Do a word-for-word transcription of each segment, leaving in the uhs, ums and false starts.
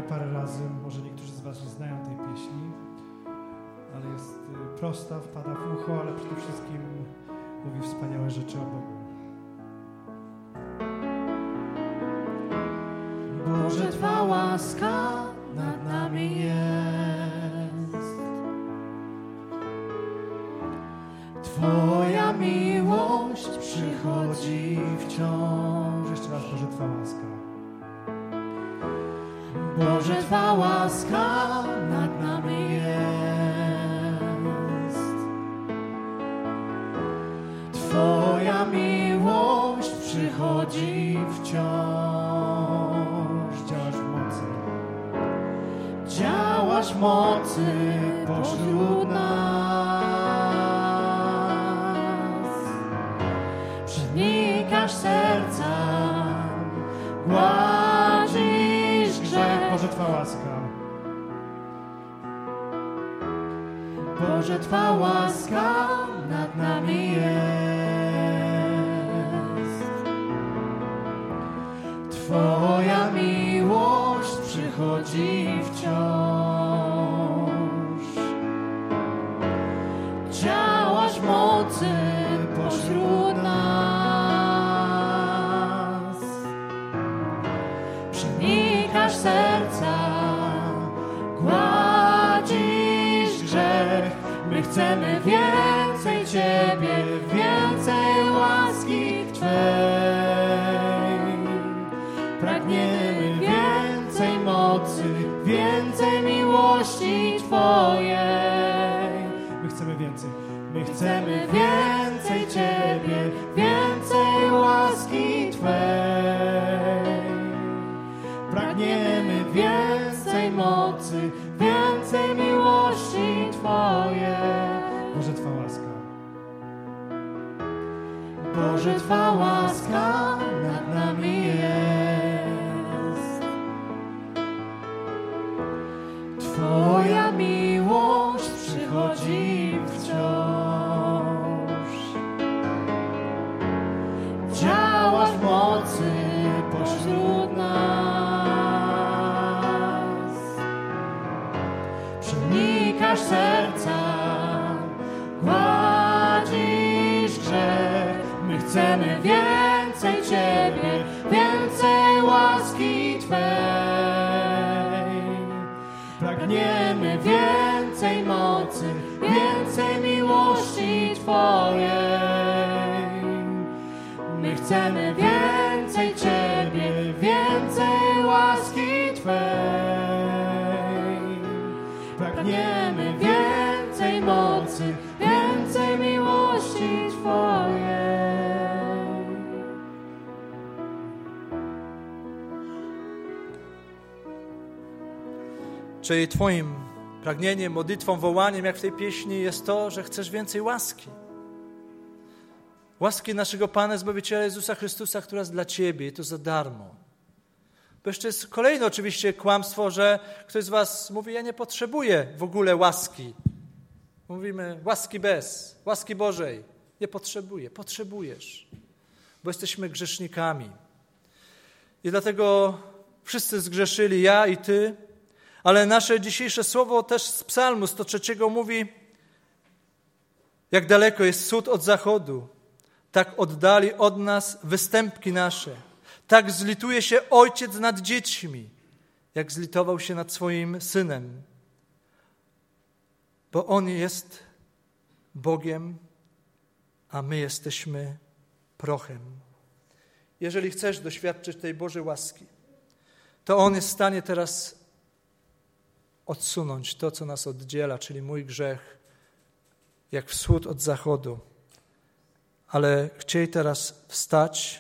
parę razy, może niektórzy z was nie znają tej pieśni, ale jest prosta, wpada w ucho, ale przede wszystkim mówi wspaniałe rzeczy o Bogu. Boże, Twa łaska nad nami jest. Twoja miłość przychodzi wciąż. Jeszcze raz, Boże, Twa łaska. Boże, Twa łaska nad nami jest. Twoja miłość przychodzi wciąż. Działasz w mocy. Działasz w mocy pośród nas. Przenikasz serca, gładzisz grzech. Boże, Twa łaska. Boże, Twa łaska nad nami jest. Twoja miłość przychodzi wciąż. Działasz w mocy pośród nas. Przenikasz serca, gładzisz grzech. My chcemy więcej Ciebie, więcej łaski Twej. Pragniemy więcej mocy, więcej miłości Twojej. My chcemy więcej. My Chcemy więcej Ciebie, więcej łaski Twej. Pragniemy więcej mocy, więcej miłości Twojej. Boże, Twa łaska. Boże, Twa łaska nad nami jest. Twoja miłość przychodzi wciąż. Działasz w mocy pośród nas. Przenikasz serca, gładzisz grzech. My chcemy więcej Ciebie, więcej łaski Twej. Pragniemy więcej mocy, więcej miłości Twojej. My chcemy więcej Ciebie, więcej łaski Twej. Pragniemy więcej mocy, więcej miłości Twojej. Czy Twoim pragnieniem, modlitwą, wołaniem, jak w tej pieśni, jest to, że chcesz więcej łaski? Łaski naszego Pana Zbawiciela Jezusa Chrystusa, która jest dla Ciebie i to za darmo. Bo jeszcze jest kolejne oczywiście kłamstwo, że ktoś z was mówi, ja nie potrzebuję w ogóle łaski. Mówimy łaski bez, łaski Bożej. Nie potrzebuję, potrzebujesz, bo jesteśmy grzesznikami. I dlatego wszyscy zgrzeszyli, ja i ty, ale nasze dzisiejsze słowo też z Psalmu sto trzy mówi, jak daleko jest wschód od zachodu, tak oddali od nas występki nasze. Tak zlituje się ojciec nad dziećmi, jak zlitował się nad swoim synem. Bo On jest Bogiem, a my jesteśmy prochem. Jeżeli chcesz doświadczyć tej Bożej łaski, to On jest w stanie teraz odsunąć to, co nas oddziela, czyli mój grzech, jak wschód od zachodu. Ale chciej teraz wstać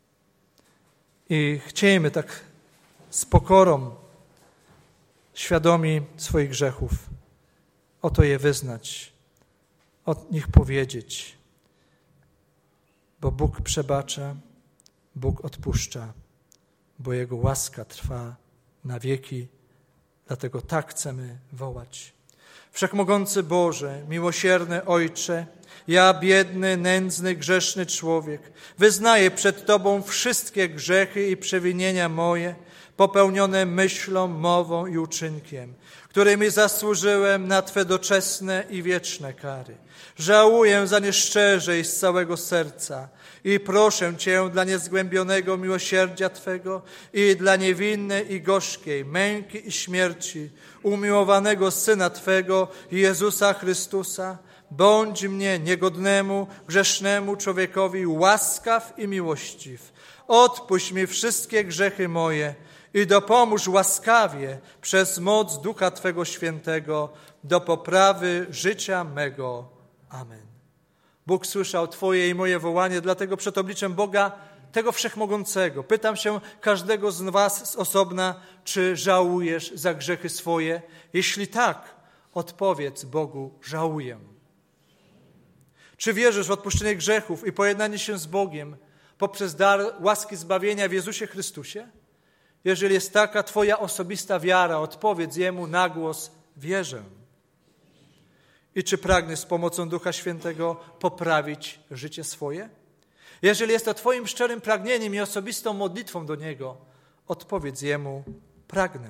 i chciejmy tak z pokorą, świadomi swoich grzechów, oto je wyznać, o nich powiedzieć, bo Bóg przebacza, Bóg odpuszcza, bo Jego łaska trwa na wieki, dlatego tak chcemy wołać. Wszechmogący Boże, miłosierny Ojcze, ja biedny, nędzny, grzeszny człowiek, wyznaję przed Tobą wszystkie grzechy i przewinienia moje, popełnione myślą, mową i uczynkiem, którymi zasłużyłem na Twe doczesne i wieczne kary. Żałuję za nie szczerze i z całego serca i proszę Cię dla niezgłębionego miłosierdzia Twego i dla niewinnej i gorzkiej męki i śmierci umiłowanego Syna Twego, Jezusa Chrystusa, bądź mnie niegodnemu, grzesznemu człowiekowi łaskaw i miłościw. Odpuść mi wszystkie grzechy moje i dopomóż łaskawie przez moc Ducha Twego Świętego do poprawy życia mego. Amen. Bóg słyszał Twoje i moje wołanie, dlatego przed obliczem Boga, tego Wszechmogącego, pytam się każdego z Was z osobna, czy żałujesz za grzechy swoje? Jeśli tak, odpowiedz Bogu, żałuję. Czy wierzysz w odpuszczenie grzechów i pojednanie się z Bogiem poprzez dar łaski zbawienia w Jezusie Chrystusie? Jeżeli jest taka Twoja osobista wiara, odpowiedz Jemu na głos, wierzę. I czy pragniesz z pomocą Ducha Świętego poprawić życie swoje? Jeżeli jest to Twoim szczerym pragnieniem i osobistą modlitwą do Niego, odpowiedz Jemu, pragnę.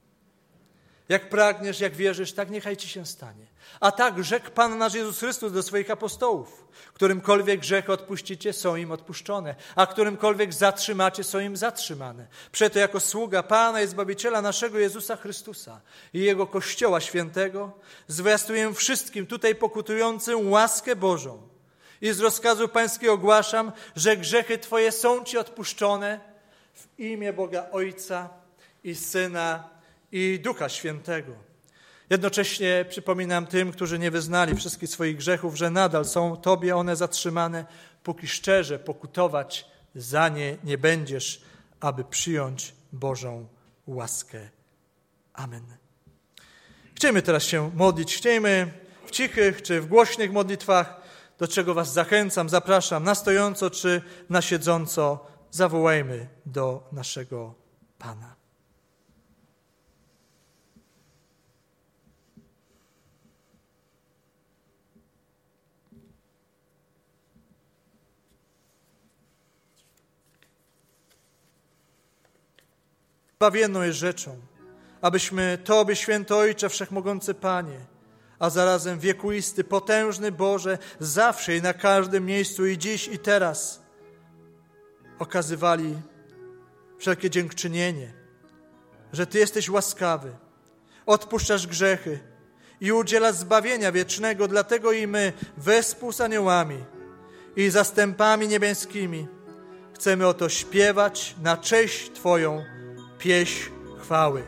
Jak pragniesz, jak wierzysz, tak niechaj Ci się stanie. A tak rzekł Pan nasz Jezus Chrystus do swoich apostołów. Którymkolwiek grzechy odpuścicie, są im odpuszczone, a którymkolwiek zatrzymacie, są im zatrzymane. Przeto jako sługa Pana i Zbawiciela naszego Jezusa Chrystusa i Jego Kościoła Świętego zwiastuję wszystkim tutaj pokutującym łaskę Bożą i z rozkazu Pańskiego ogłaszam, że grzechy Twoje są Ci odpuszczone w imię Boga Ojca i Syna i Ducha Świętego. Jednocześnie przypominam tym, którzy nie wyznali wszystkich swoich grzechów, że nadal są Tobie one zatrzymane, póki szczerze pokutować za nie nie będziesz, aby przyjąć Bożą łaskę. Amen. Chcielibyśmy teraz się modlić. Chcielibyśmy w cichych czy w głośnych modlitwach, do czego Was zachęcam, zapraszam, na stojąco czy na siedząco, zawołajmy do naszego Pana. Zbawienną jest rzeczą, abyśmy Tobie, Święty Ojcze, Wszechmogący Panie, a zarazem wiekuisty, potężny Boże, zawsze i na każdym miejscu i dziś i teraz okazywali wszelkie dziękczynienie, że Ty jesteś łaskawy, odpuszczasz grzechy i udzielasz zbawienia wiecznego, dlatego i my wespół z aniołami i zastępami niebieskimi chcemy o to śpiewać na cześć Twoją pieśń chwały.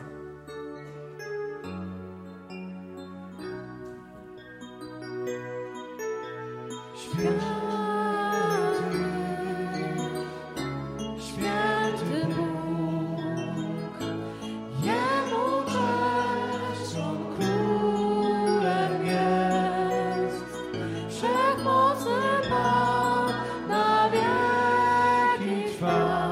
Święty, święty Bóg, Jemu cześć, On królem jest, wszechmocny Pan na wieki trwa.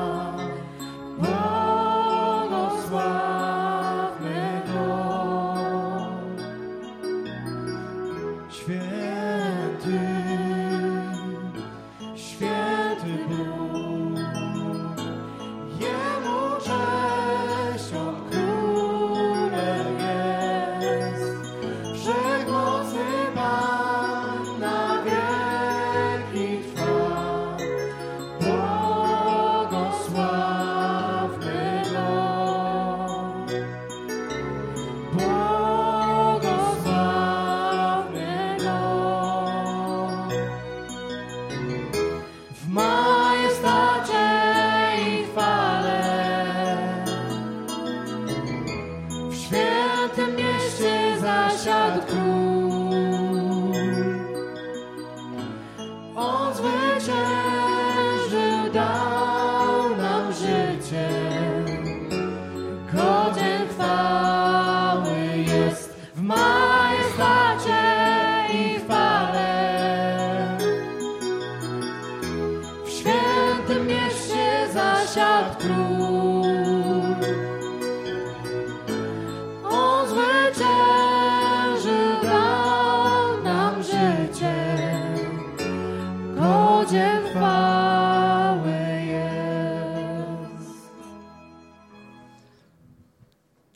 Majestat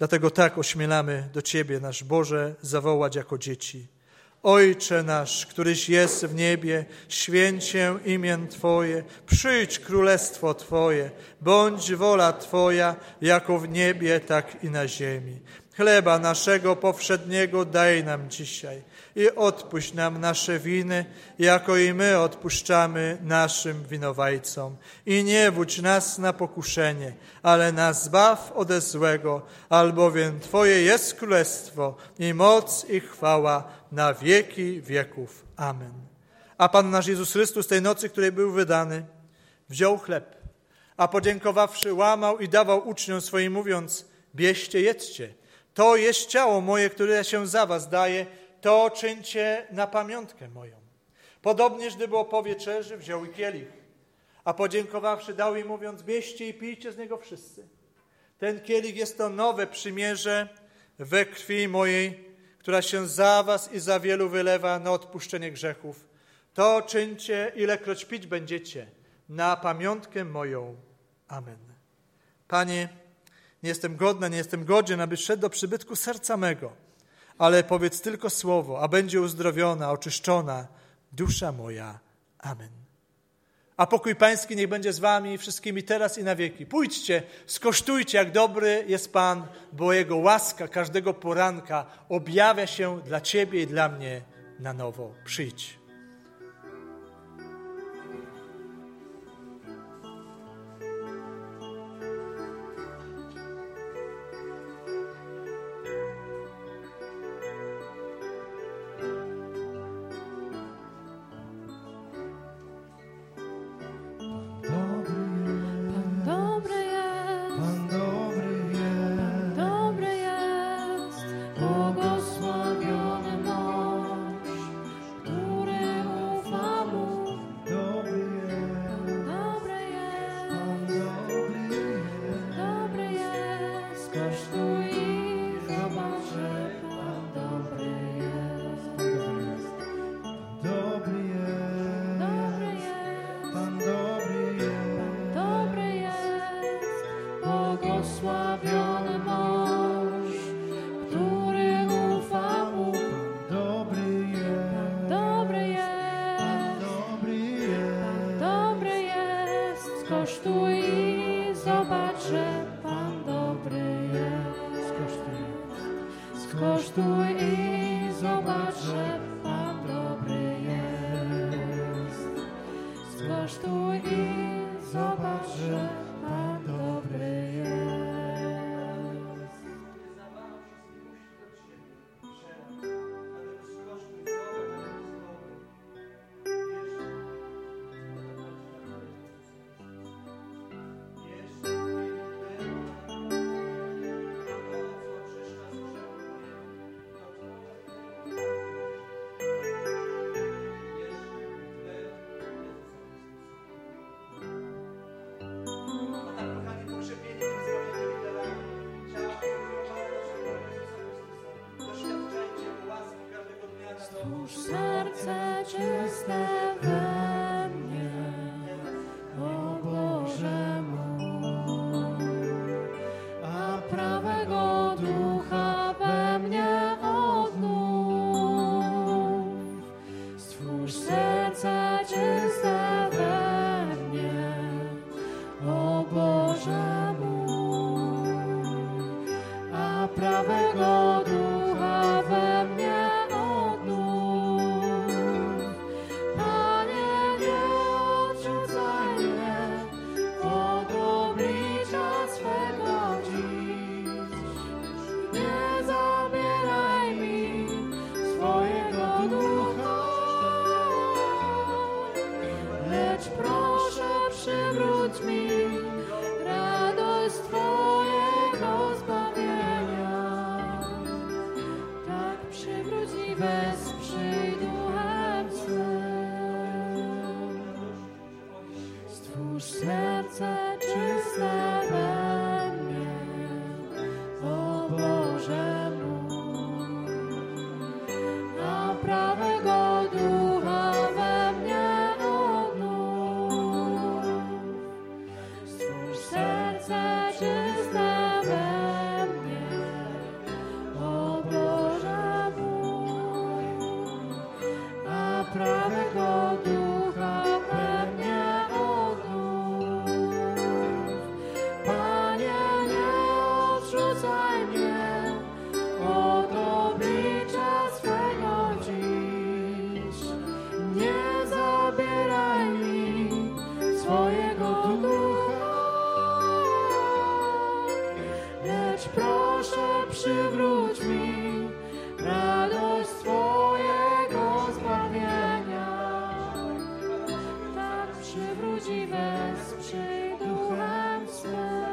Dlatego tak ośmielamy do Ciebie, nasz Boże, zawołać jako dzieci. Ojcze nasz, któryś jest w niebie, święć się imię Twoje, przyjdź królestwo Twoje, bądź wola Twoja, jako w niebie, tak i na ziemi. Chleba naszego powszedniego daj nam dzisiaj i odpuść nam nasze winy, jako i my odpuszczamy naszym winowajcom. I nie wódź nas na pokuszenie, ale nas zbaw ode złego, albowiem Twoje jest królestwo i moc i chwała na wieki wieków. Amen. A Pan nasz Jezus Chrystus tej nocy, której był wydany, wziął chleb, a podziękowawszy łamał i dawał uczniom swoim, mówiąc: bierzcie, jedzcie. To jest ciało moje, które się za was daje, to czyńcie na pamiątkę moją. Podobnież, gdy było po wieczerzy, wziął i kielich, a podziękowawszy dał im, mówiąc: bierzcie i pijcie z niego wszyscy. Ten kielich jest to nowe przymierze we krwi mojej, która się za was i za wielu wylewa na odpuszczenie grzechów. To czyńcie, ilekroć pić będziecie, na pamiątkę moją. Amen. Panie, nie jestem godna, nie jestem godzien, abyś szedł do przybytku serca mego, ale powiedz tylko słowo, a będzie uzdrowiona, oczyszczona dusza moja. Amen. A pokój Pański niech będzie z wami wszystkimi teraz i na wieki. Pójdźcie, skosztujcie, jak dobry jest Pan, bo Jego łaska każdego poranka objawia się dla Ciebie i dla mnie na nowo. Przyjdź. Stwórz serce czyste we mnie, o Boże mój, a prawego ducha we mnie odnów. Stwórz serce czyste we mnie, o Boże mój, a prawego ducha we mnie odnów. Panie prawego ducha we mnie odnów. Panie, nie odrzucaj mnie od oblicza swego dziś. Nie zabieraj mi swojego ducha, lecz proszę przywróć mi radość swojego zbawienia. Tak przywróć i wesprzyj duchem swym.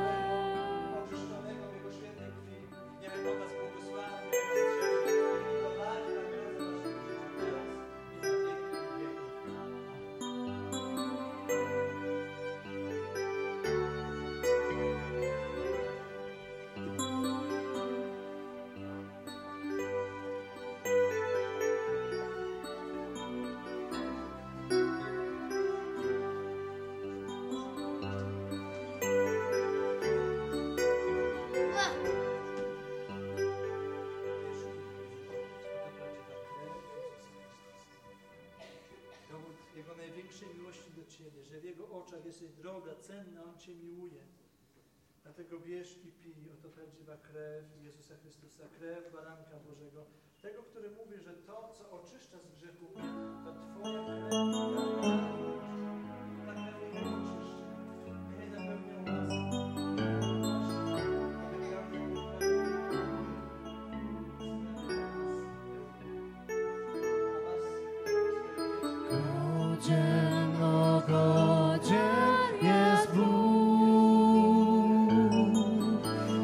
Jego największej miłości do Ciebie, że w Jego oczach jesteś droga, cenna, On Cię miłuje. Dlatego bierz i pij, oto prawdziwa krew Jezusa Chrystusa, krew Baranka Bożego, tego, który mówi, że to, co oczyszcza z grzechu, to Twoja krew, ta krew Jego oczyszcza. Niech napełnią Was. Godzien, o godzien jest Bóg,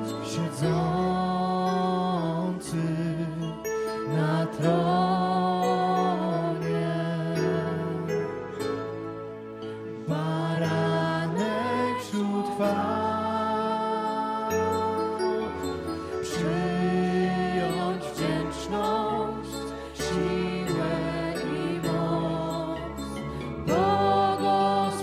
siedzący na tronie. Baranek wśród chwał, przyjąć wdzięczność, siłę i moc. Błogosławiony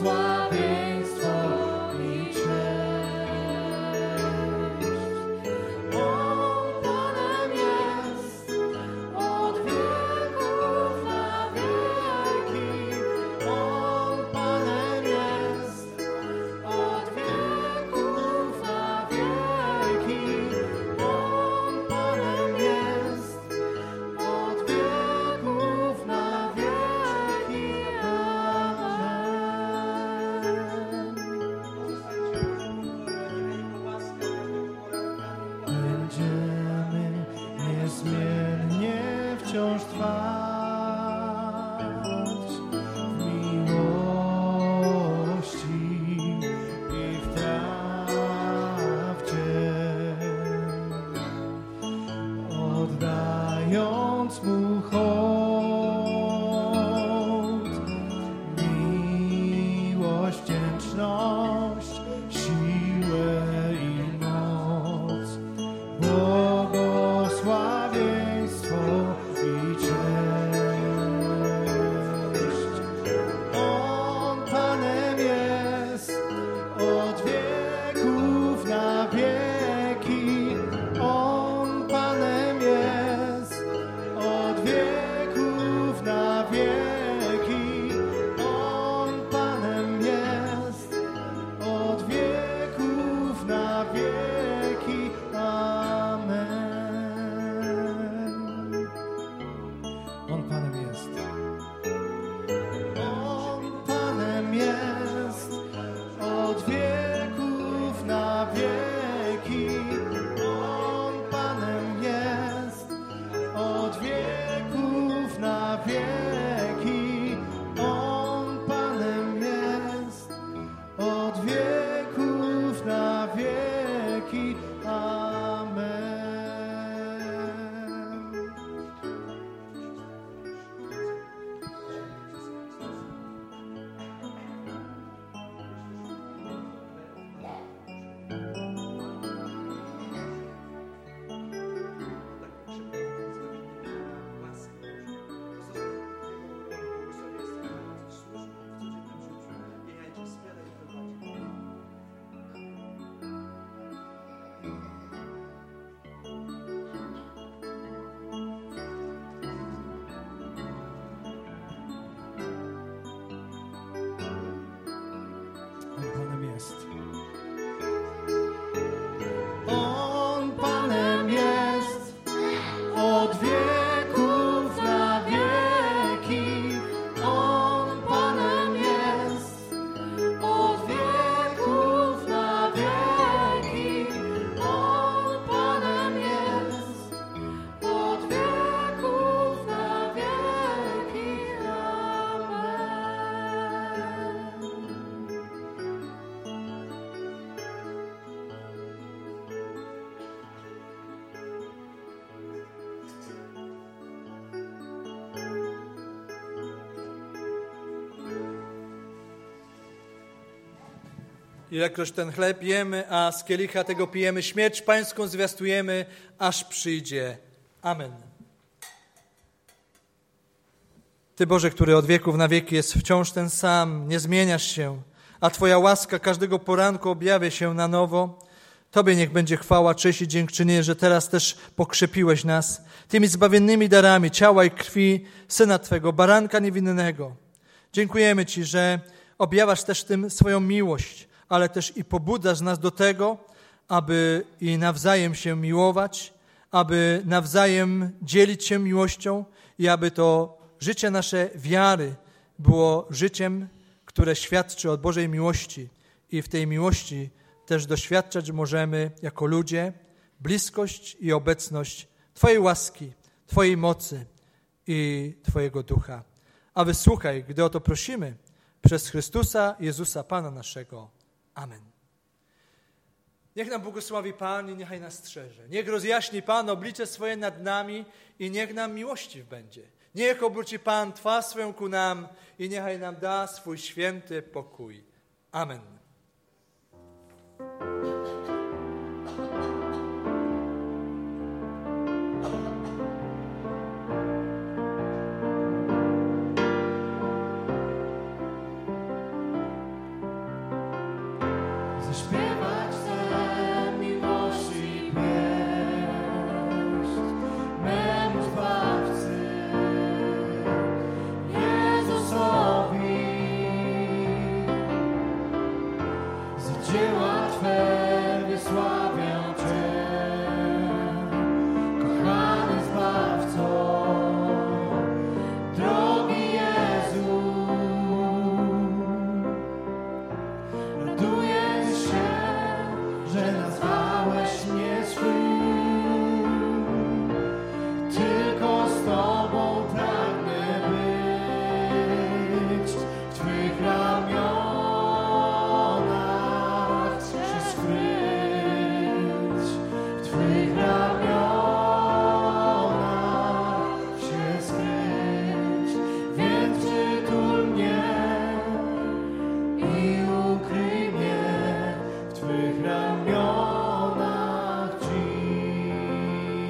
Ilekroć ten chleb jemy, a z kielicha tego pijemy, śmierć Pańską zwiastujemy, aż przyjdzie. Amen. Ty, Boże, który od wieków na wieki jest wciąż ten sam, nie zmieniasz się, a Twoja łaska każdego poranku objawia się na nowo. Tobie niech będzie chwała, cześć i dziękczynienie, że teraz też pokrzepiłeś nas tymi zbawiennymi darami ciała i krwi Syna Twego, baranka niewinnego. Dziękujemy Ci, że objawiasz też tym swoją miłość, ale też i pobudzasz nas do tego, aby i nawzajem się miłować, aby nawzajem dzielić się miłością i aby to życie nasze wiary było życiem, które świadczy o Bożej miłości i w tej miłości też doświadczać możemy jako ludzie bliskość i obecność Twojej łaski, Twojej mocy i Twojego ducha. A wysłuchaj, gdy o to prosimy, przez Chrystusa Jezusa Pana naszego. Amen. Niech nam błogosławi Pan i niechaj nas strzeże. Niech rozjaśni Pan oblicze swoje nad nami i niech nam miłościw będzie. Niech obróci Pan twarz swoją ku nam i niechaj nam da swój święty pokój. Amen. Zaśpiewać chcę miłości pieśń memu Zbawcy, Jezusowi. Za dzieła Twe wysławiam Cię, kochany Zbawco, drogi Jezu. Raduję się, że nazwałeś mnie swym, tylko z Tobą pragnę być, w Twych ramionach się skryć, w Twych ramionach się skryć, więc przytul mnie i ukryj mnie w Twych ramionach dziś.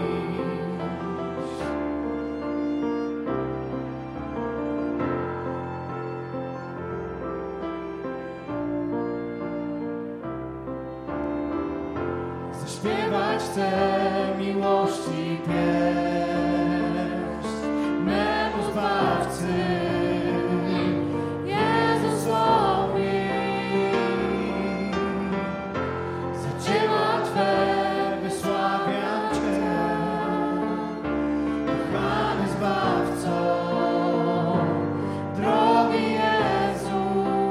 Zaśpiewać chcę miłości pieśń memu Zbawcy, Jezusowi. Za dzieła Twe wysławiam Cię, kochany Zbawco, drogi Jezu.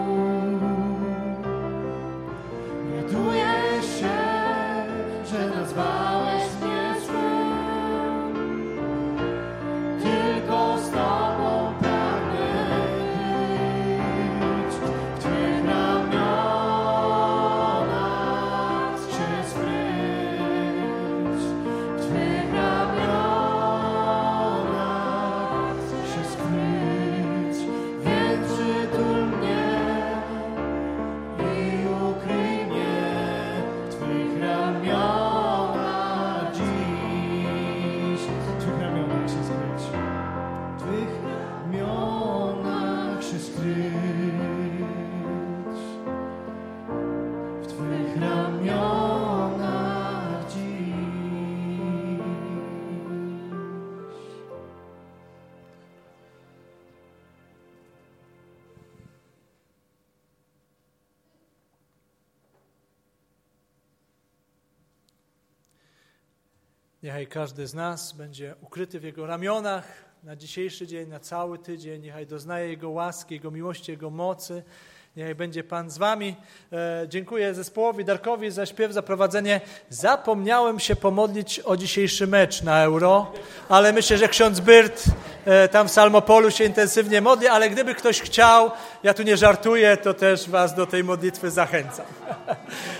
Raduję się, że nazwałeś mnie swym, tylko z Tobą pragnę być, w Twych ramionach się skryć, w Twych ramionach się skryć, więc przytul mnie i ukryj mnie w Twych ramionach dziś. W Twych ramionach się skryć, w Twych ramionach się skryć, w Twych ramionach dziś. Niechaj każdy z nas będzie ukryty w Jego ramionach na dzisiejszy dzień, na cały tydzień. Niechaj doznaje Jego łaski, Jego miłości, Jego mocy. Niechaj będzie Pan z wami. E, dziękuję zespołowi Darkowi za śpiew, za prowadzenie. Zapomniałem się pomodlić o dzisiejszy mecz na Euro, ale myślę, że ksiądz Byrt e, tam w Salmopolu się intensywnie modli, ale gdyby ktoś chciał, ja tu nie żartuję, to też was do tej modlitwy zachęcam.